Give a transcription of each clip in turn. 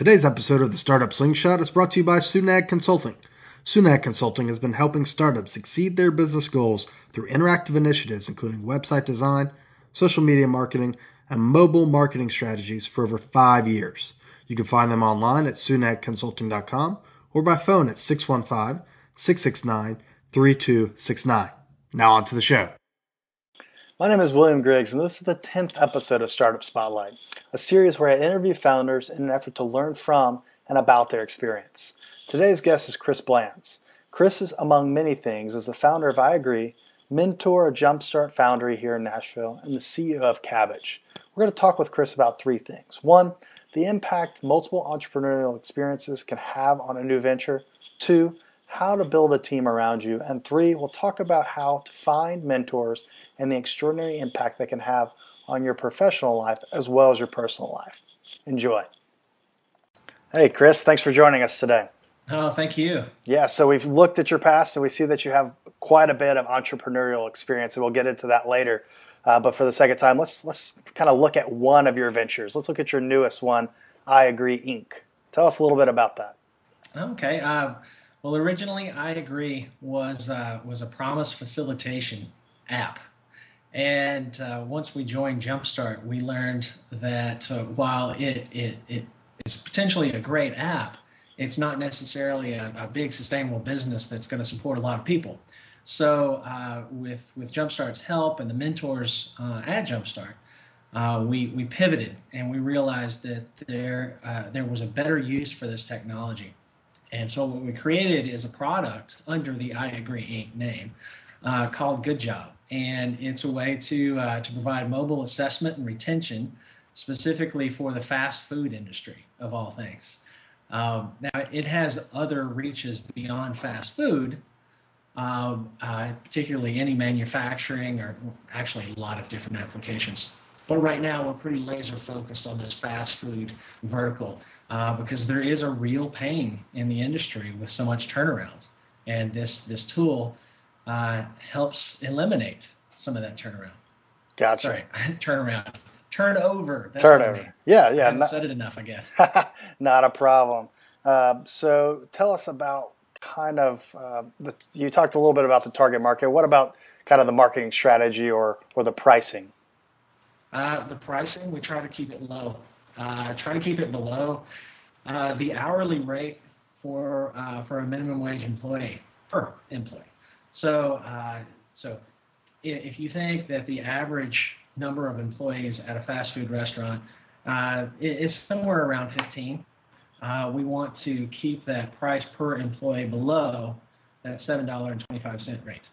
Today's episode of the Startup Slingshot is brought to you by Sunag Consulting. Sunag Consulting has been helping startups exceed their business goals through interactive initiatives including website design, social media marketing, and mobile marketing strategies for over 5 years. You can find them online at sunagconsulting.com or by phone at 615-669-3269. Now on to the show. My name is William Griggs, and this is the 10th episode of Startup Spotlight, a series where I interview founders in an effort to learn from and about their experience. Today's guest is Chris Blands. Chris is, among many things, is the founder of I Agree, mentor of Jumpstart Foundry here in Nashville, and the CEO of Kabbage. We're going to talk with Chris about three things. One, the impact multiple entrepreneurial experiences can have on a new venture. Two, how to build a team around you. And three, we'll talk about how to find mentors and the extraordinary impact they can have on your professional life as well as your personal life. Enjoy. Hey, Chris, thanks for joining us today. Oh, thank you. Yeah, so we've looked at your past and we see that you have quite a bit of entrepreneurial experience, and we'll get into that later. But for the sake of time, let's kind of look at one of your ventures. Let's look at your newest one, I Agree Inc. Tell us a little bit about that. Okay. Well, originally, I Agree was a promise facilitation app. And once we joined Jumpstart, we learned that while it is potentially a great app, it's not necessarily a big sustainable business that's going to support a lot of people. So with Jumpstart's help and the mentors at Jumpstart, we pivoted and we realized that there was a better use for this technology. And so what we created is a product under the I Agree Inc. name called Good Job. And it's a way to provide mobile assessment and retention specifically for the fast food industry, of all things. Now, it has other reaches beyond fast food, particularly any manufacturing or actually a lot of different applications. But right now, we're pretty laser focused on this fast food vertical because there is a real pain in the industry with so much turnaround. And this tool helps eliminate some of that turnaround. Gotcha. Sorry, turnaround. Turnover. That's Turnover. Yeah. I haven't said it enough, I guess. Not a problem. So tell us about kind of, you talked a little bit about the target market. What about kind of the marketing strategy or the pricing? The pricing, we try to keep it low. Try to keep it below the hourly rate for a minimum wage employee per employee. So if you think that the average number of employees at a fast food restaurant is somewhere around 15, we want to keep that price per employee below that $7.25 rate.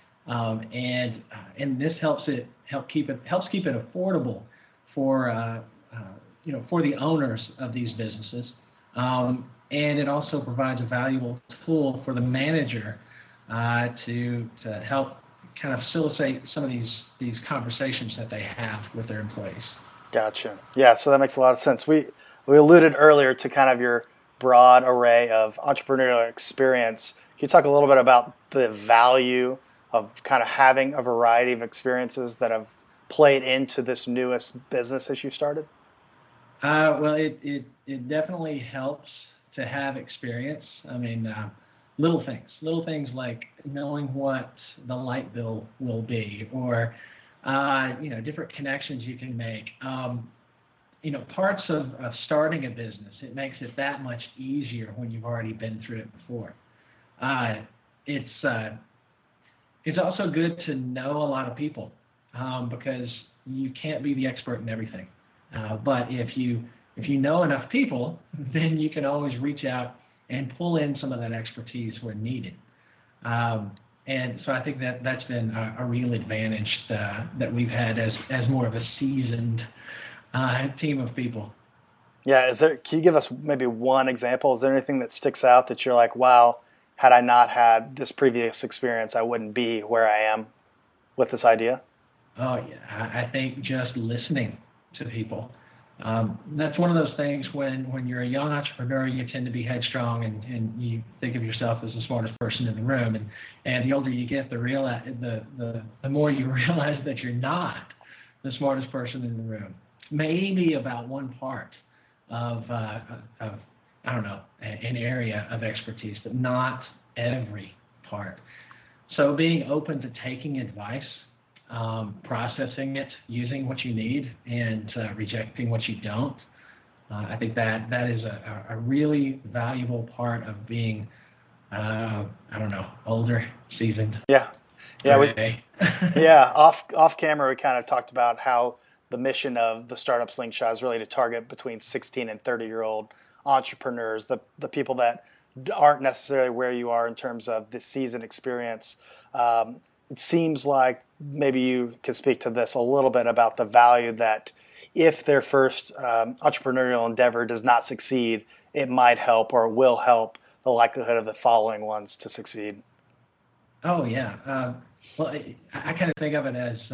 And this helps keep it affordable for the owners of these businesses, and it also provides a valuable tool for the manager to help kind of facilitate some of these conversations that they have with their employees. Gotcha. Yeah, so that makes a lot of sense. We alluded earlier to kind of your broad array of entrepreneurial experience. Can you talk a little bit about the value of kind of having a variety of experiences that have played into this newest business that you started? Well, it definitely helps to have experience. I mean, little things like knowing what the light bill will be, or different connections you can make. Parts of starting a business, it makes it that much easier when you've already been through it before. It's also good to know a lot of people because you can't be the expert in everything. But if you know enough people, then you can always reach out and pull in some of that expertise where needed. And so I think that's been a real advantage that we've had as more of a seasoned team of people. Yeah, can you give us maybe one example? Is there anything that sticks out that you're like, wow, had I not had this previous experience, I wouldn't be where I am with this idea? Oh, yeah. I think just listening to people. That's one of those things when you're a young entrepreneur, you tend to be headstrong and you think of yourself as the smartest person in the room. And the older you get, the more you realize that you're not the smartest person in the room. Maybe about one part of I don't know, an area of expertise, but not every part. So being open to taking advice, processing it, using what you need, and rejecting what you don't. I think that is a really valuable part of being, I don't know, older, seasoned. Yeah, yeah, yeah. Off camera, we kind of talked about how the mission of the Startup Slingshot is really to target between 16 and 30-year-old entrepreneurs, the people that aren't necessarily where you are in terms of the seasoned experience. It seems like maybe you could speak to this a little bit about the value that if their first entrepreneurial endeavor does not succeed, it might help or will help the likelihood of the following ones to succeed. Oh yeah. Well, I kind of think of it as,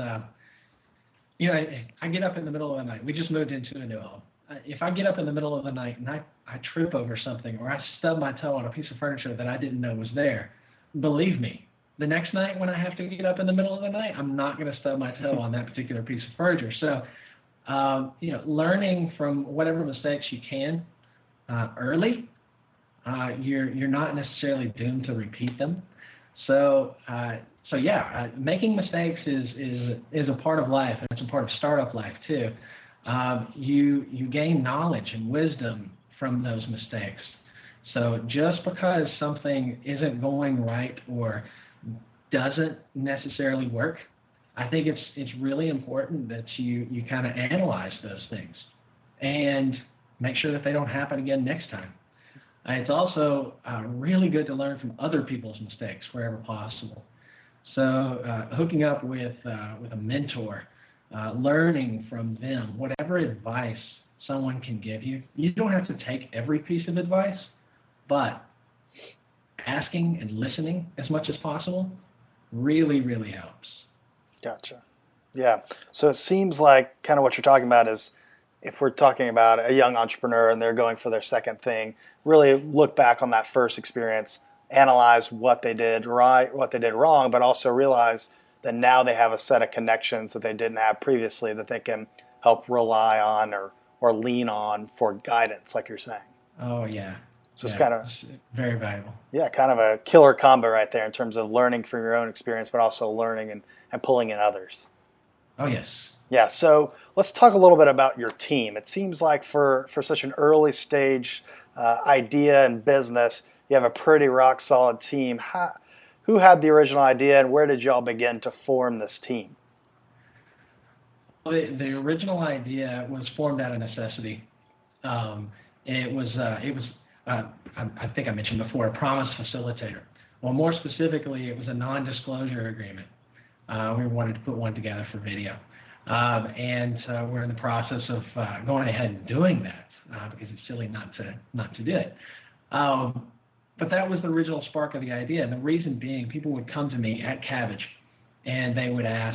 I get up in the middle of the night. We just moved into a new home. If I get up in the middle of the night and I trip over something or I stub my toe on a piece of furniture that I didn't know was there, believe me, the next night when I have to get up in the middle of the night, I'm not going to stub my toe on that particular piece of furniture. So, learning from whatever mistakes you can early, you're not necessarily doomed to repeat them. So making mistakes is a part of life, and it's a part of startup life too. You gain knowledge and wisdom from those mistakes. So just because something isn't going right or doesn't necessarily work, I think it's really important that you kind of analyze those things and make sure that they don't happen again next time. It's also really good to learn from other people's mistakes wherever possible. So hooking up with a mentor, learning from them, whatever advice someone can give you. You don't have to take every piece of advice, but asking and listening as much as possible really, really helps. Gotcha. Yeah. So it seems like kind of what you're talking about is if we're talking about a young entrepreneur and they're going for their second thing, really look back on that first experience, analyze what they did right, what they did wrong, but also realize that now they have a set of connections that they didn't have previously that they can help rely on or lean on for guidance, like you're saying. Oh, yeah. So it's kind of very valuable. Yeah, kind of a killer combo right there in terms of learning from your own experience, but also learning and pulling in others. Oh, yes. Yeah, so let's talk a little bit about your team. It seems like for such an early stage idea and business, you have a pretty rock solid team. Who had the original idea and where did y'all begin to form this team? Well, the original idea was formed out of necessity. It was I think I mentioned before, a promise facilitator. Well, more specifically, it was a non-disclosure agreement. We wanted to put one together for video. And we're in the process of going ahead and doing that because it's silly not to do it. But that was the original spark of the idea. And the reason being, people would come to me at Cabbage and they would ask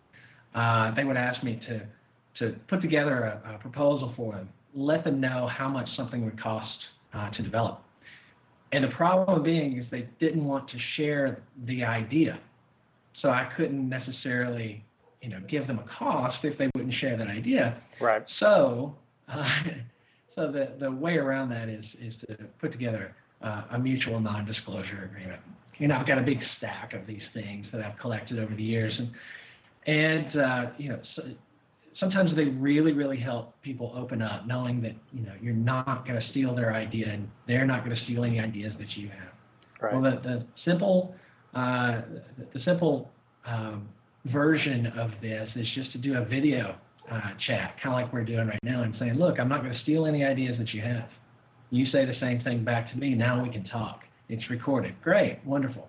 me to put together a proposal for them, let them know how much something would cost to develop. And the problem being is they didn't want to share the idea. So I couldn't necessarily, give them a cost if they wouldn't share that idea. Right. So, the way around that is to put together a mutual non-disclosure agreement. I've got a big stack of these things that I've collected over the years, and sometimes they really, really help people open up, knowing that you're not going to steal their idea, and they're not going to steal any ideas that you have. Right. Well, the simple version of this is just to do a video chat, kind of like we're doing right now, and saying, look, I'm not going to steal any ideas that you have. You say the same thing back to me. Now we can talk. It's recorded. Great. Wonderful.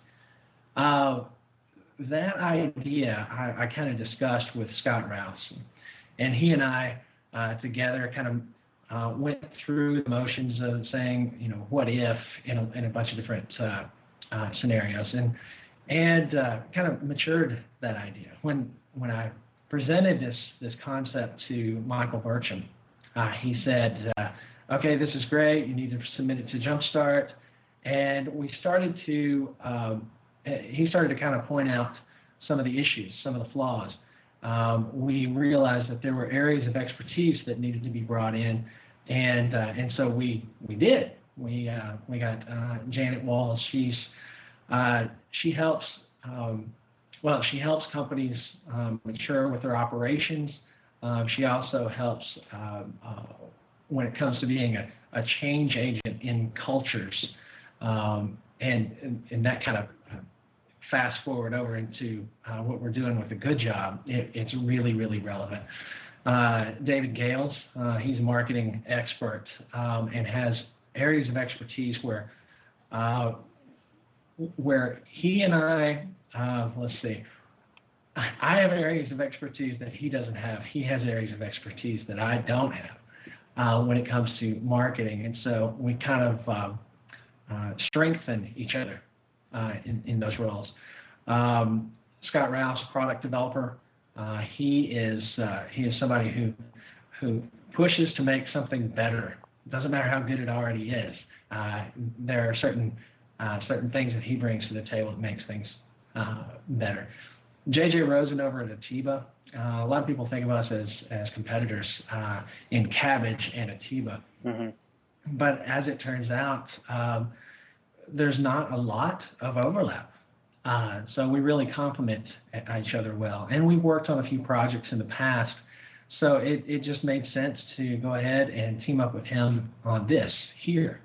That idea I kind of discussed with Scott Rouse, and he and I together kind of went through the motions of saying, what if in a bunch of different scenarios, and kind of matured that idea. When I presented this concept to Michael Burcham, he said, okay, this is great. You need to submit it to Jumpstart. And we started to, he started to kind of point out some of the issues, some of the flaws. We realized that there were areas of expertise that needed to be brought in, And so we did. We got Janet Walls. She helps she helps companies mature with their operations. She also helps when it comes to being a change agent in cultures, and that kind of fast forward over into what we're doing with the Good Job. It's really, really relevant. David Gales, he's a marketing expert and has areas of expertise where he and I, let's see, I have areas of expertise that he doesn't have. He has areas of expertise that I don't have when it comes to marketing. And so we kind of strengthen each other in those roles. Scott Rouse, product developer, he is somebody who pushes to make something better. It doesn't matter how good it already is. There are certain things that he brings to the table that makes things better. J.J. Rosen over at Atiba. A lot of people think of us as competitors in Cabbage and Atiba. Mm-hmm. But as it turns out, there's not a lot of overlap. So we really complement each other well. And we worked on a few projects in the past, so it just made sense to go ahead and team up with him on this here.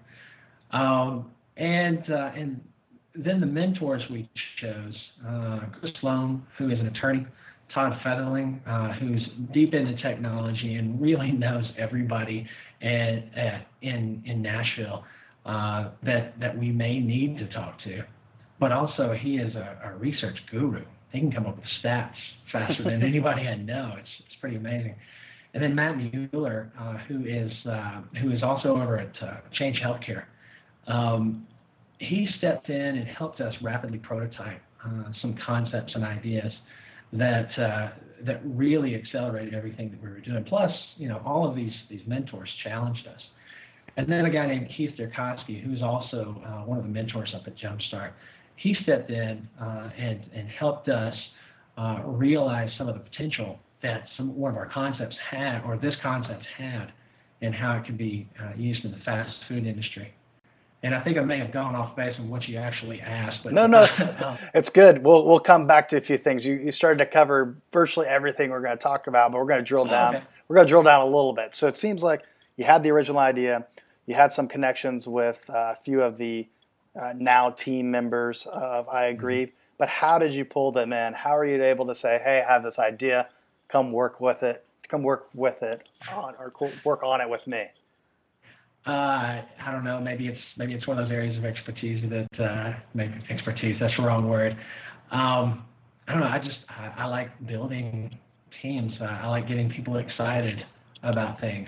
And then the mentors we chose, Chris Sloan, who is an attorney, Todd Featherling, who's deep into technology and really knows everybody in Nashville that we may need to talk to. But also, he is a research guru. He can come up with stats faster than anybody I know. It's pretty amazing. And then Matt Mueller, who is also over at Change Healthcare. He stepped in and helped us rapidly prototype some concepts and ideas that really accelerated everything that we were doing. Plus, all of these mentors challenged us. And then a guy named Keith Derkowski, who's also one of the mentors up at Jumpstart, he stepped in and helped us realize some of the potential that one of our concepts had, or this concept had, and how it could be used in the fast food industry. And I think I may have gone off base on what you actually asked. But No, it's good. We'll come back to a few things. You started to cover virtually everything we're going to talk about, but we're going to drill down. Okay. We're going to drill down a little bit. So it seems like you had the original idea. You had some connections with a few of the now team members of I Agree. Mm-hmm. But how did you pull them in? How are you able to say, hey, I have this idea. Come work with it. Work on it with me. I don't know. Maybe it's one of those areas of expertise that maybe expertise. That's the wrong word. I don't know. I like building teams. I like getting people excited about things.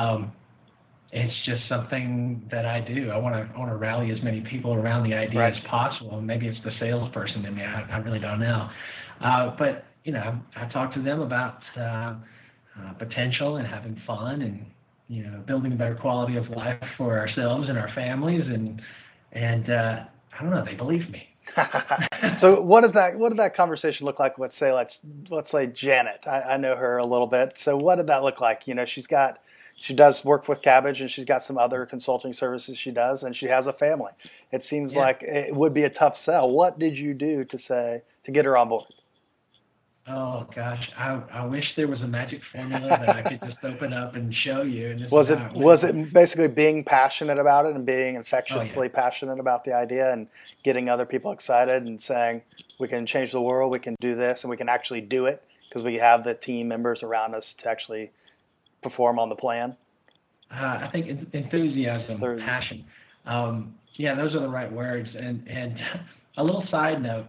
It's just something that I do. I want to rally as many people around the idea as possible. Maybe it's the salesperson in me. I really don't know. But I talk to them about potential and having fun and building a better quality of life for ourselves and our families, and I don't know, they believe me. So what did that conversation look like? Let's say Janet. I know her a little bit. So what did that look like? She does work with Cabbage, and she's got some other consulting services she does, and she has a family. It seems like it would be a tough sell. What did you do to get her on board? Oh gosh, I wish there was a magic formula that I could just open up and show you. And was it basically being passionate about it and being infectiously passionate about the idea and getting other people excited and saying we can change the world, we can do this, and we can actually do it because we have the team members around us to actually perform on the plan? I think enthusiasm, passion. Those are the right words. And a little side note.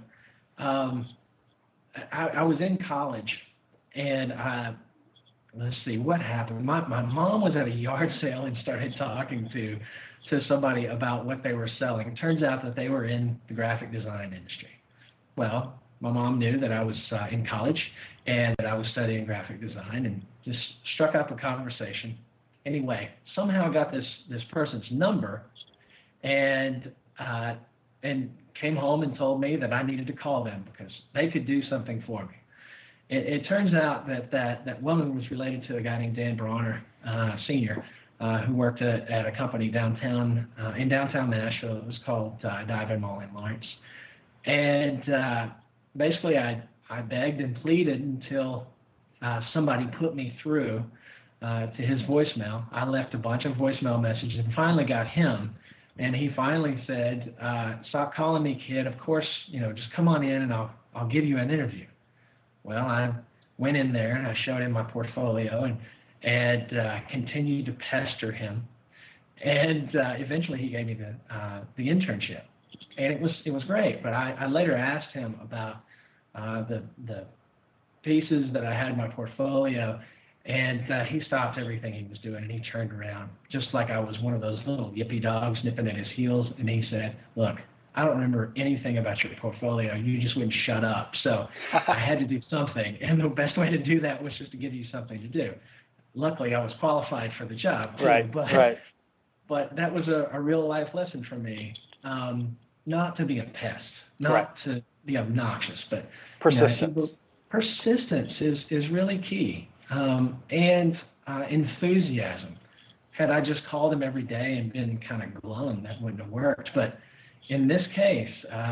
I was in college, and let's see what happened. My mom was at a yard sale and started talking to somebody about what they were selling. It turns out that they were in the graphic design industry. Well, my mom knew that I was in college and that I was studying graphic design, and just struck up a conversation. Anyway, somehow I got this person's number, and came home and told me that I needed to call them because they could do something for me. It turns out that woman was related to a guy named Dan Bronner, Sr., who worked at a company downtown in downtown Nashville. It was called Dive Mall in Lawrence. And basically, I begged and pleaded until somebody put me through to his voicemail. I left a bunch of voicemail messages and finally got him. And he finally said, "Stop calling me, kid. Of course, just come on in and I'll give you an interview." Well, I went in there and I showed him my portfolio and continued to pester him. And eventually he gave me the internship. And it was great. But I later asked him about the pieces that I had in my portfolio. And he stopped everything he was doing, and he turned around, just like I was one of those little yippy dogs nipping at his heels, and he said, "Look, I don't remember anything about your portfolio. You just wouldn't shut up. So I had to do something, and the best way to do that was just to give you something to do." Luckily, I was qualified for the job, too, Right, right. But that was a real-life lesson for me, not to be a pest, not to be obnoxious, but persistence. Persistence is really key. And enthusiasm. Had I just called him every day and been kind of glum, that wouldn't have worked. But in this case,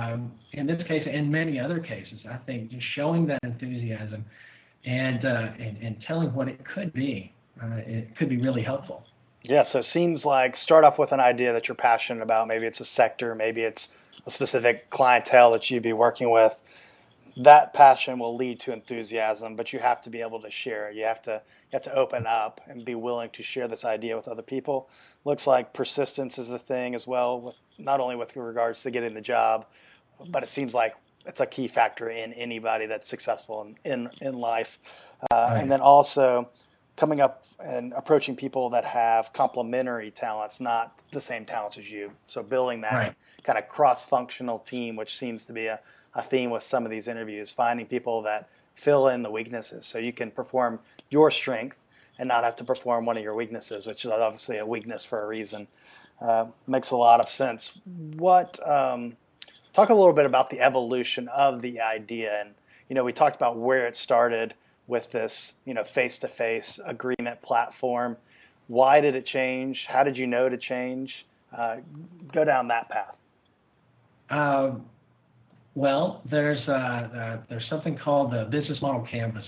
and many other cases, I think just showing that enthusiasm and telling what it could be really helpful. Yeah, so it seems like start off with an idea that you're passionate about. Maybe it's a sector, maybe it's a specific clientele that you'd be working with. That passion will lead to enthusiasm, but you have to be able to share. You have to open up and be willing to share this idea with other people. Looks like persistence is the thing as well, not only with regards to getting the job, but it seems like it's a key factor in anybody that's successful in life. Right. And then also coming up and approaching people that have complementary talents, not the same talents as you. So building that kind of cross-functional team, which seems to be a theme with some of these interviews, finding people that fill in the weaknesses so you can perform your strength and not have to perform one of your weaknesses, which is obviously a weakness for a reason. Makes a lot of sense. Talk a little bit about the evolution of the idea. And, we talked about where it started with this, face-to-face agreement platform. Why did it change? How did you know to change? Go down that path. Well, there's something called the Business Model Canvas,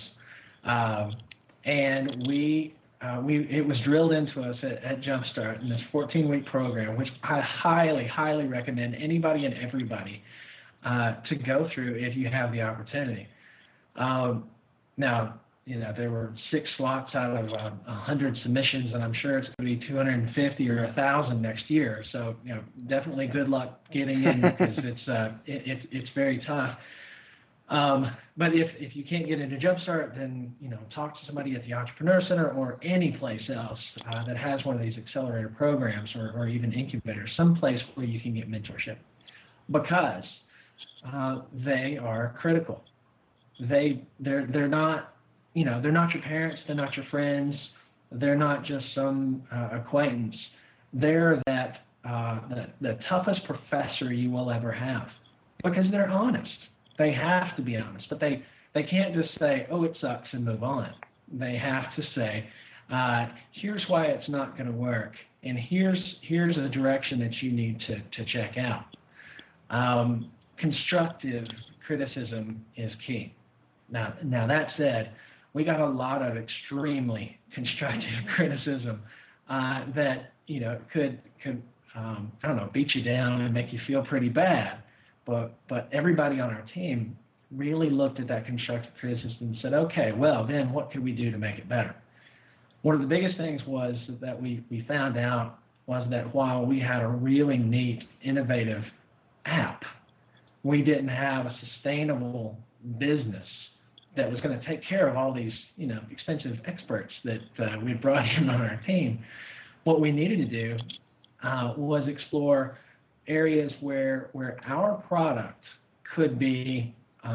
and it was drilled into us at Jumpstart in this 14-week program, which I highly, highly recommend anybody and everybody to go through if you have the opportunity. Now, there were 6 slots out of 100 submissions, and I'm sure it's going to be 250 or 1,000 next year. So, definitely good luck getting in because it's very tough. But if you can't get into Jumpstart, then talk to somebody at the Entrepreneur Center or any place else that has one of these accelerator programs or even incubators, someplace where you can get mentorship, because they are critical. They're not. They're not your parents, they're not your friends, they're not just some acquaintance. They're the toughest professor you will ever have, because they're honest. They have to be honest, but they can't just say, "Oh, it sucks," and move on. They have to say, "Here's why it's not going to work, and here's a direction that you need to check out." Constructive criticism is key. Now that said, we got a lot of extremely constructive criticism that could beat you down and make you feel pretty bad. But everybody on our team really looked at that constructive criticism and said, "Okay, well then what could we do to make it better?" One of the biggest things was that we found out was that while we had a really neat, innovative app, we didn't have a sustainable business that was going to take care of all these, expensive experts that we brought in on our team. What we needed to do was explore areas where our product could be,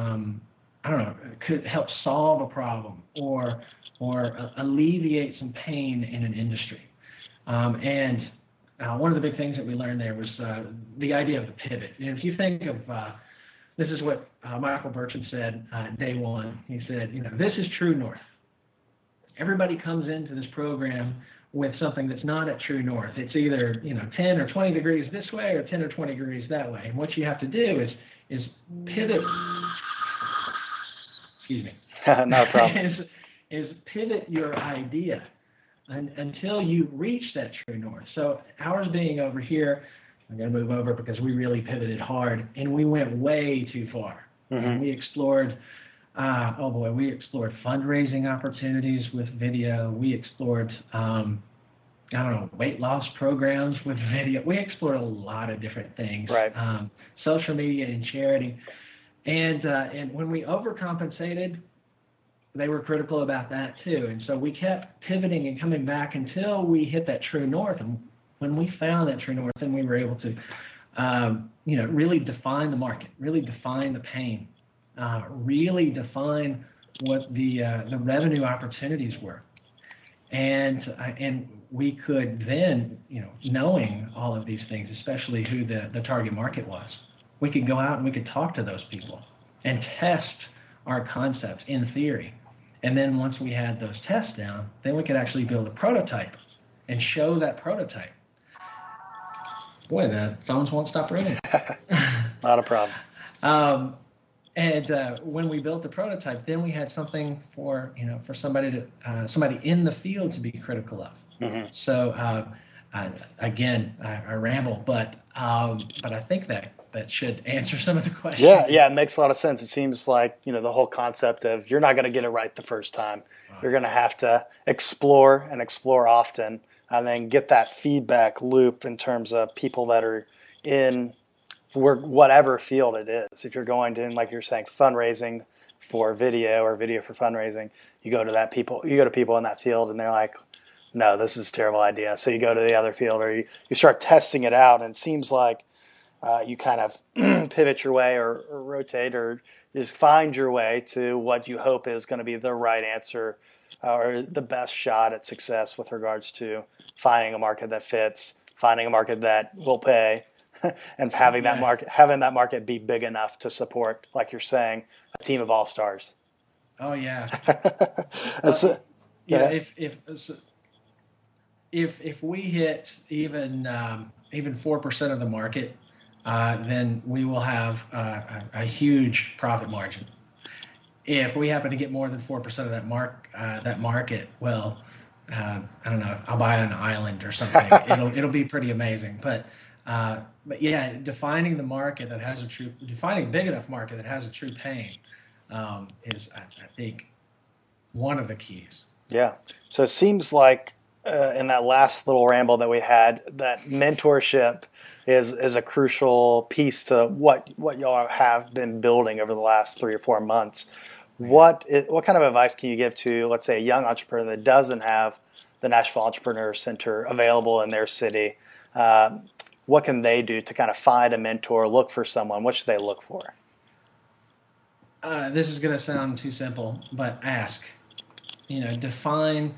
could help solve a problem or alleviate some pain in an industry. And one of the big things that we learned there was the idea of the pivot. And if you think of this is what Michael Burcham said day one. He said, this is true north. Everybody comes into this program with something that's not at true north. It's either 10 or 20 degrees this way or 10 or 20 degrees that way. And what you have to do is pivot. Excuse me. No problem. is pivot your idea until you reach that true north. So ours being over here, I'm going to move over because we really pivoted hard and we went way too far. Mm-hmm. We explored, we explored fundraising opportunities with video. We explored, weight loss programs with video. We explored a lot of different things. Right. Social media and charity. And when we overcompensated, they were critical about that too. And so we kept pivoting and coming back until we hit that true north. And when we found that true north, then we were able to, really define the market, really define the pain, really define what the revenue opportunities were. And we could then, knowing all of these things, especially who the target market was, we could go out and we could talk to those people and test our concepts in theory. And then once we had those tests down, then we could actually build a prototype and show that prototype. Boy, the phones won't stop ringing. Not a problem. When we built the prototype, then we had something for somebody in the field to be critical of. Mm-hmm. So again, I ramble, but I think that should answer some of the questions. Yeah, it makes a lot of sense. It seems like, the whole concept of you're not going to get it right the first time. Wow. You're going to have to explore often and then get that feedback loop in terms of people that are in whatever field it is. If you're going to, like you're saying, fundraising for video or video for fundraising, you go to people in that field and they're like, no, this is a terrible idea. So you go to the other field or you start testing it out, and it seems like you kind of pivot your way or rotate or just find your way to what you hope is going to be the right answer or the best shot at success with regards to finding a market that fits, finding a market that will pay, and having that market be big enough to support, like you're saying, a team of all-stars. Oh yeah. That's it. Yeah. If we hit even 4% of the market, then we will have a huge profit margin. If we happen to get more than 4% of that market, well, I don't know, I'll buy an island or something. It'll be pretty amazing. But yeah, defining the market that has defining a big enough market that has a true pain is, I think, one of the keys. Yeah. So it seems like in that last little ramble that we had, that mentorship is a crucial piece to what y'all have been building over the last 3 or 4 months. What kind of advice can you give to, let's say, a young entrepreneur that doesn't have the Nashville Entrepreneur Center available in their city? What can they do to kind of find a mentor, look for someone? What should they look for? This is going to sound too simple, but ask. Define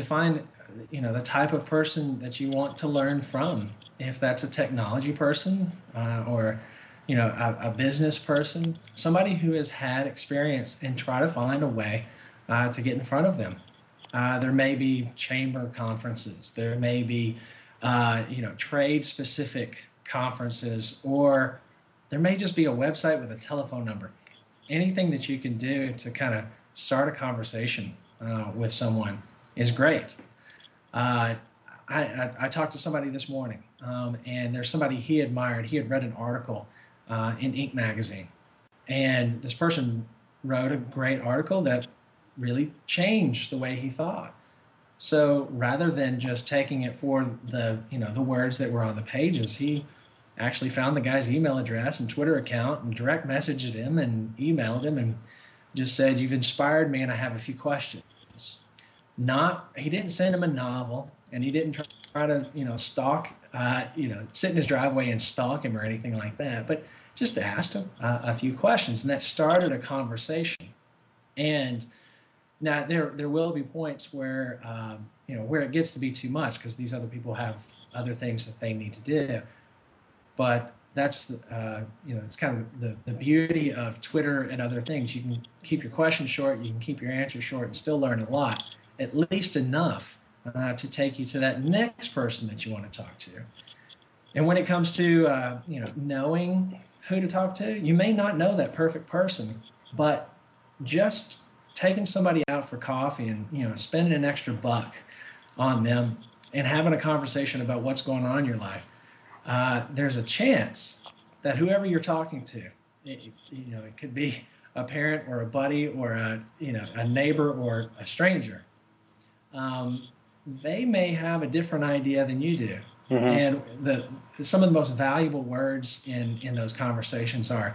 the type of person that you want to learn from. If that's a technology person or a business person, somebody who has had experience, and try to find a way to get in front of them. There may be chamber conferences. There may be trade-specific conferences, or there may just be a website with a telephone number. Anything that you can do to kind of start a conversation with someone is great. I talked to somebody this morning, and there's somebody he admired. He had read an article in Inc. magazine, and this person wrote a great article that really changed the way he thought. So rather than just taking it for the words that were on the pages, he actually found the guy's email address and Twitter account and direct messaged him and emailed him and just said, "You've inspired me and I have a few questions." He didn't send him a novel, and he didn't try to stalk, sit in his driveway and stalk him or anything like that, but just asked him a few questions, and that started a conversation. And now there will be points where where it gets to be too much because these other people have other things that they need to do. But that's it's kind of the beauty of Twitter and other things. You can keep your questions short, you can keep your answers short, and still learn a lot, at least enough to take you to that next person that you want to talk to. And when it comes to knowing who to talk to, you may not know that perfect person, but just taking somebody out for coffee and spending an extra buck on them and having a conversation about what's going on in your life, there's a chance that whoever you're talking to, it could be a parent or a buddy or a neighbor or a stranger. They may have a different idea than you do. And some of the most valuable words in those conversations are,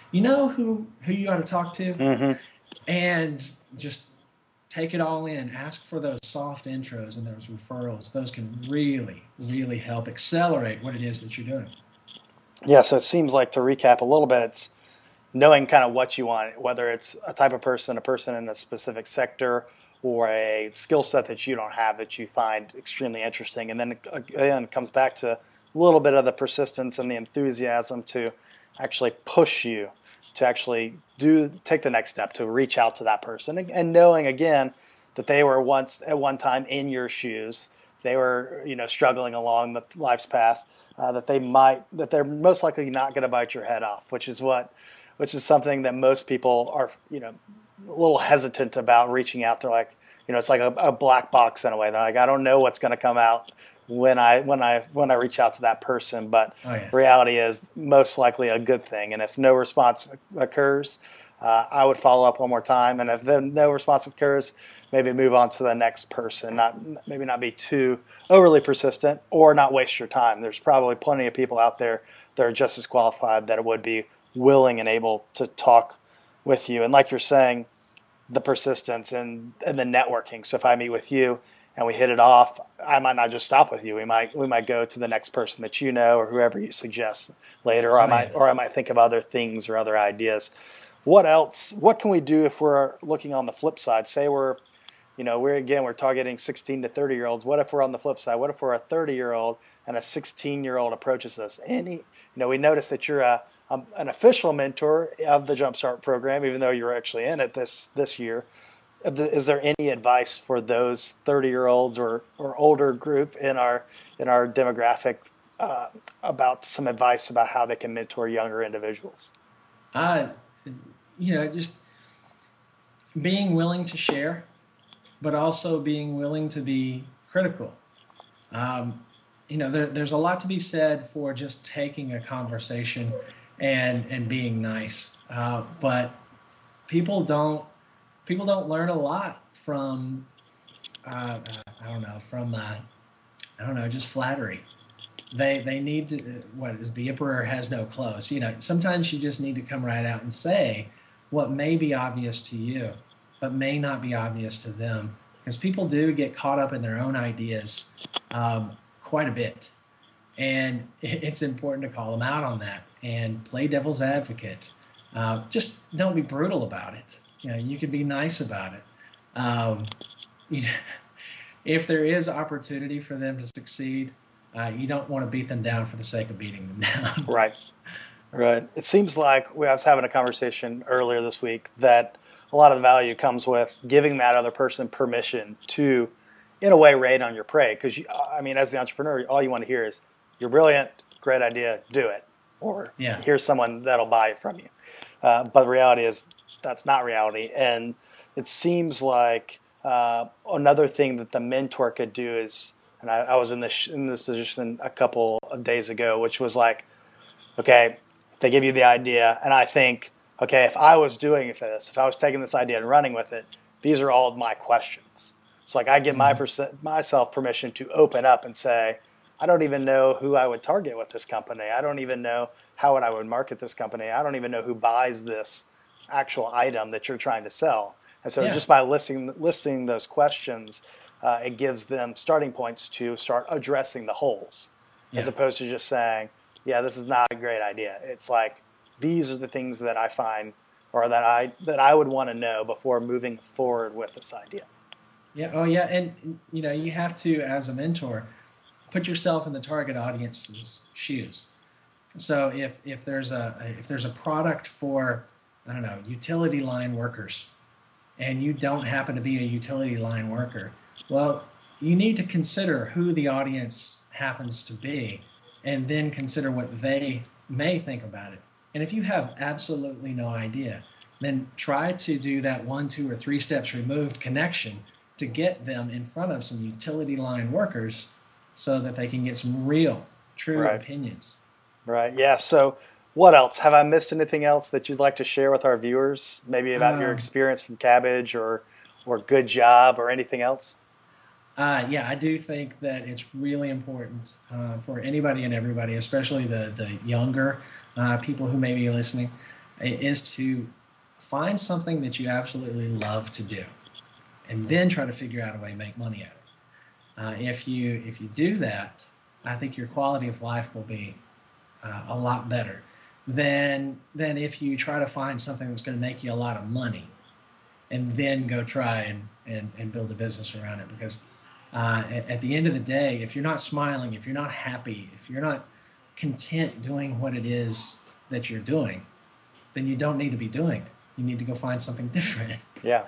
who you ought to talk to, and just take it all in. Ask for those soft intros and those referrals. Those can really, really help accelerate what it is that you're doing. Yeah, so it seems like, to recap a little bit, it's knowing kind of what you want, whether it's a type of person, a person in a specific sector, or a skill set that you don't have that you find extremely interesting. And then again, it comes back to a little bit of the persistence and the enthusiasm to actually push you to actually take the next step, to reach out to that person. And knowing, again, that they were once at one time in your shoes, they were struggling along the life's path, that they're most likely not going to bite your head off, which is something that most people are a little hesitant about reaching out. They're like, it's like a black box in a way. They're like, I don't know what's going to come out when I reach out to that person. But reality is most likely a good thing. And if no response occurs, I would follow up one more time. And if then no response occurs, maybe move on to the next person. Maybe not be too overly persistent or not waste your time. There's probably plenty of people out there that are just as qualified that would be willing and able to talk with you. And like you're saying, the persistence and the networking. So if I meet with you and we hit it off, I might not just stop with you. We might go to the next person that you know, or whoever you suggest later, or I might think of other things or other ideas. What else? What can we do if we're looking on the flip side? Say we're targeting 16 to 30-year-olds. What if we're on the flip side? What if we're a 30-year-old and a 16-year-old approaches us? We noticed that you're an official mentor of the Jumpstart program, even though you're actually in it this year. Is there any advice for those 30-year-olds or older group in our demographic about some advice about how they can mentor younger individuals? Just being willing to share, but also being willing to be critical. There's a lot to be said for just taking a conversation and being nice, but people don't learn a lot from just flattery. They need to, what is the emperor has no clothes. Sometimes you just need to come right out and say what may be obvious to you, but may not be obvious to them, because people do get caught up in their own ideas quite a bit. And it's important to call them out on that and play devil's advocate. Just don't be brutal about it. You can be nice about it. If there is opportunity for them to succeed, you don't want to beat them down for the sake of beating them down. Right. It seems like I was having a conversation earlier this week that a lot of the value comes with giving that other person permission to, in a way, raid on your prey. Because, as the entrepreneur, all you want to hear is, you're brilliant, great idea, do it. Or here's someone that'll buy it from you. But the reality is that's not reality. And it seems like another thing that the mentor could do is, and I was in this position a couple of days ago, which was like, okay, they give you the idea, and I think, okay, if I was doing this, if I was taking this idea and running with it, these are all of my questions. So like I give myself permission to open up and say, I don't even know who I would target with this company. I don't even know how I would market this company. I don't even know who buys this actual item that you're trying to sell. And so just by listing those questions, it gives them starting points to start addressing the holes, as opposed to just saying, this is not a great idea. It's like, these are the things that I find, or that I would want to know before moving forward with this idea. Yeah. Oh, yeah. And you have to, as a mentor, put yourself in the target audience's shoes. So if there's a product for, utility line workers, and you don't happen to be a utility line worker, well, you need to consider who the audience happens to be, and then consider what they may think about it. And if you have absolutely no idea, then try to do that 1, 2, or 3 steps removed connection to get them in front of some utility line workers so that they can get some real, true opinions. Right. Yeah. So what else? Have I missed anything else that you'd like to share with our viewers? Maybe about your experience from Kabbage or Good Job or anything else? Yeah, I do think that it's really important for anybody and everybody, especially the younger people who may be listening, is to find something that you absolutely love to do, and then try to figure out a way to make money at it. If you do that, I think your quality of life will be a lot better than if you try to find something that's going to make you a lot of money, and then go try and build a business around it. Because at the end of the day, if you're not smiling, if you're not happy, if you're not content doing what it is that you're doing, then you don't need to be doing it. You need to go find something different. Yeah.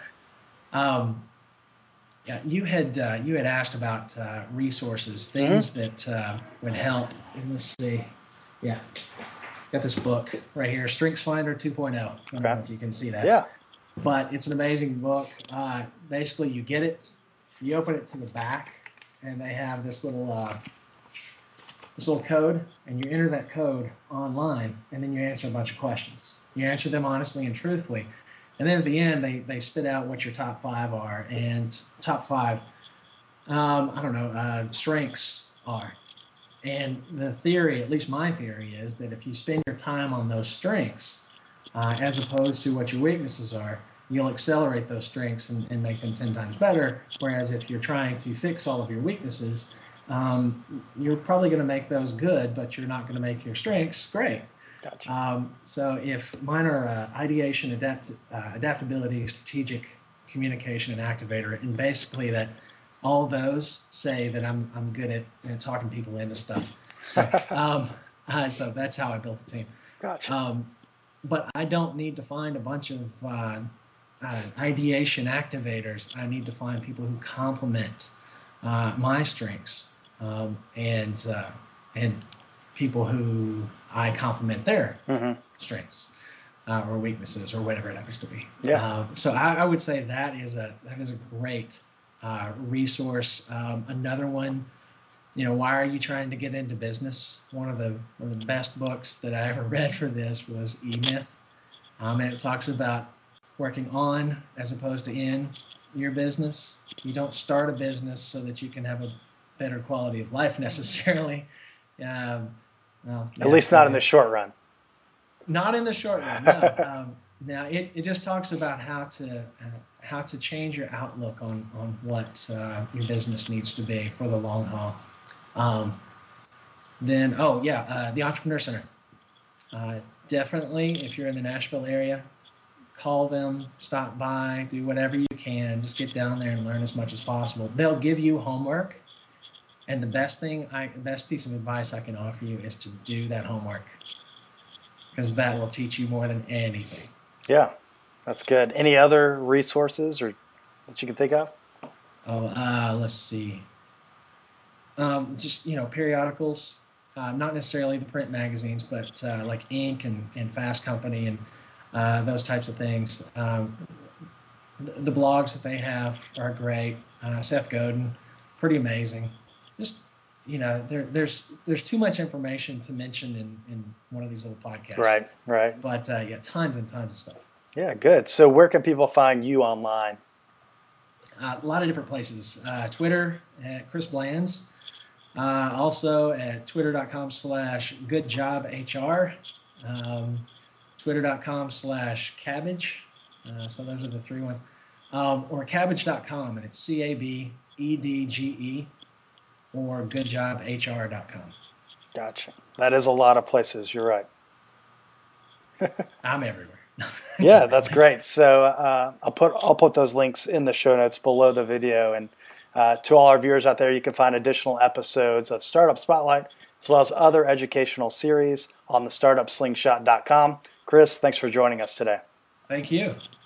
Yeah. You had asked about resources, things that would help. And let's see. Yeah. Got this book right here, StrengthsFinder 2.0. I don't know if you can see that. Yeah. But it's an amazing book. Basically, you get it, you open it to the back, and they have this little code, and you enter that code online, and then you answer a bunch of questions. You answer them honestly and truthfully, and then at the end, they spit out what your top 5 are, and top 5, strengths are. And the theory, at least my theory, is that if you spend your time on those strengths, as opposed to what your weaknesses are, you'll accelerate those strengths and make them 10 times better. Whereas if you're trying to fix all of your weaknesses, you're probably going to make those good, but you're not going to make your strengths great. Gotcha. So if mine are ideation, adaptability, strategic communication, and activator, and basically that all those say that I'm good at talking people into stuff. So, so that's how I built the team. Gotcha. But I don't need to find a bunch of ideation activators. I need to find people who complement my strengths and people who I complement their strengths or weaknesses or whatever it happens to be. Yeah. So I would say that is a great resource. Another one. Why are you trying to get into business? One of the best books that I ever read for this was E-Myth, and it talks about working on as opposed to in your business. You don't start a business so that you can have a better quality of life necessarily. At least not in the short run. Not in the short run. No. Now it just talks about how to change your outlook on what your business needs to be for the long haul. The Entrepreneur Center. Definitely, if you're in the Nashville area, call them, stop by, do whatever you can. Just get down there and learn as much as possible. They'll give you homework, and the best piece of advice I can offer you is to do that homework, because that will teach you more than anything. Yeah, that's good. Any other resources or that you can think of? Let's see. Just periodicals, not necessarily the print magazines, but like Inc. and Fast Company and those types of things. The blogs that they have are great. Seth Godin, pretty amazing. Just there's too much information to mention in one of these little podcasts. Right. But tons and tons of stuff. Yeah, good. So where can people find you online? A lot of different places. Twitter at Chris Blands. Also at twitter.com/goodjobhr. Twitter.com/Kabbage. So those are the 3 ones. Or Kabbage.com, and it's CABEDGE, or goodjobhr.com. Gotcha. That is a lot of places. You're right. I'm everywhere. Yeah, that's great. So I'll put those links in the show notes below the video, and to all our viewers out there, you can find additional episodes of Startup Spotlight as well as other educational series on the startupslingshot.com. Chris, thanks for joining us today. Thank you.